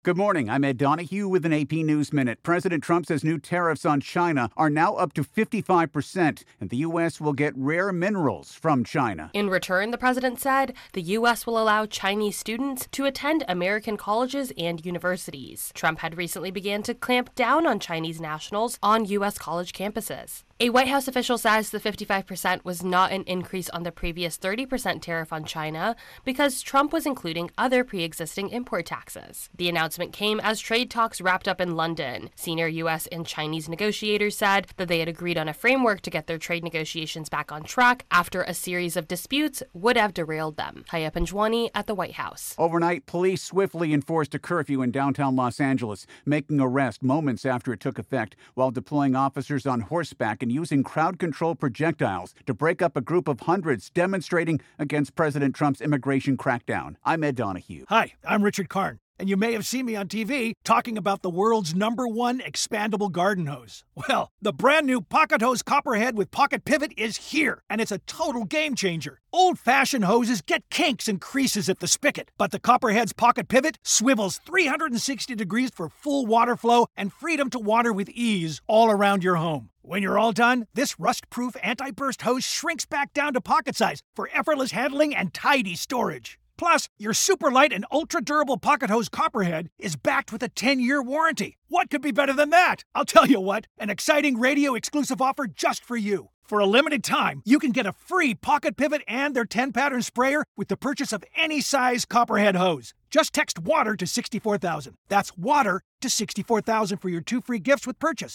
Good morning. I'm Ed Donahue with an AP News Minute. President Trump says new tariffs on China are now up to 55%, and the U.S. will get rare minerals from China. In return, the president said, the U.S. will allow Chinese students to attend American colleges and universities. Trump had recently began to clamp down on Chinese nationals on U.S. college campuses. A White House official says the 55% was not an increase on the previous 30% tariff on China because Trump was including other pre-existing import taxes. The announcement came as trade talks wrapped up in London. Senior U.S. and Chinese negotiators said that they had agreed on a framework to get their trade negotiations back on track after a series of disputes would have derailed them. Haya Panjwani at the White House. Overnight, police swiftly enforced a curfew in downtown Los Angeles, making arrest moments after it took effect while deploying officers on horseback and using crowd control projectiles to break up a group of hundreds demonstrating against President Trump's immigration crackdown. I'm Ed Donahue. Hi, I'm Richard Karn, and you may have seen me on TV talking about the world's #1 expandable garden hose. Well, the brand new Pocket Hose Copperhead with Pocket Pivot is here, and it's a total game changer. Old-fashioned hoses get kinks and creases at the spigot, but the Copperhead's Pocket Pivot swivels 360 degrees for full water flow and freedom to water with ease all around your home. When you're all done, this rust-proof anti-burst hose shrinks back down to pocket size for effortless handling and tidy storage. Plus, your super light and ultra-durable Pocket Hose Copperhead is backed with a 10-year warranty. What could be better than that? I'll tell you what, an exciting radio-exclusive offer just for you. For a limited time, you can get a free Pocket Pivot and their 10-pattern sprayer with the purchase of any size Copperhead hose. Just text WATER to 64,000. That's WATER to 64,000 for your 2 free gifts with purchase.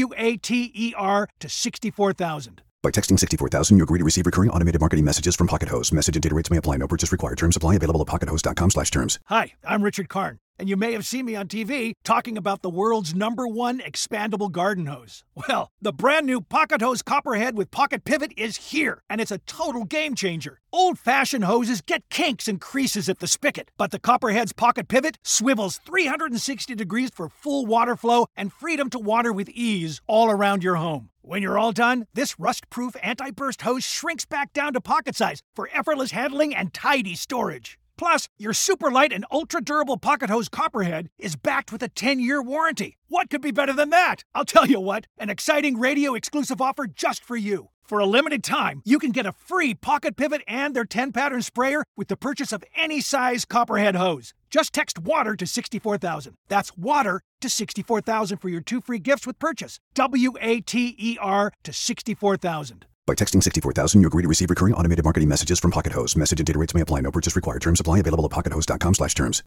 WATER to 64,000. By texting 64,000, you agree to receive recurring automated marketing messages from Pocket Hose. Message and data rates may apply. No purchase required. Terms apply. Available at pockethose.com/terms. Hi, I'm Richard Karn, and you may have seen me on TV talking about the world's #1 expandable garden hose. Well, the brand new Pocket Hose Copperhead with Pocket Pivot is here, and it's a total game changer. Old-fashioned hoses get kinks and creases at the spigot, but the Copperhead's Pocket Pivot swivels 360 degrees for full water flow and freedom to water with ease all around your home. When you're all done, this rust-proof anti-burst hose shrinks back down to pocket size for effortless handling and tidy storage. Plus, your super light and ultra-durable Pocket Hose Copperhead is backed with a 10-year warranty. What could be better than that? I'll tell you what, an exciting radio-exclusive offer just for you. For a limited time, you can get a free Pocket Pivot and their 10-pattern sprayer with the purchase of any size Copperhead hose. Just text WATER to 64,000. That's WATER to 64,000 for your 2 free gifts with purchase. WATER to 64,000. By texting 64,000, you agree to receive recurring automated marketing messages from Pocket Hose. Message and data rates may apply. No purchase required. Terms apply. Available at pockethose.com/terms.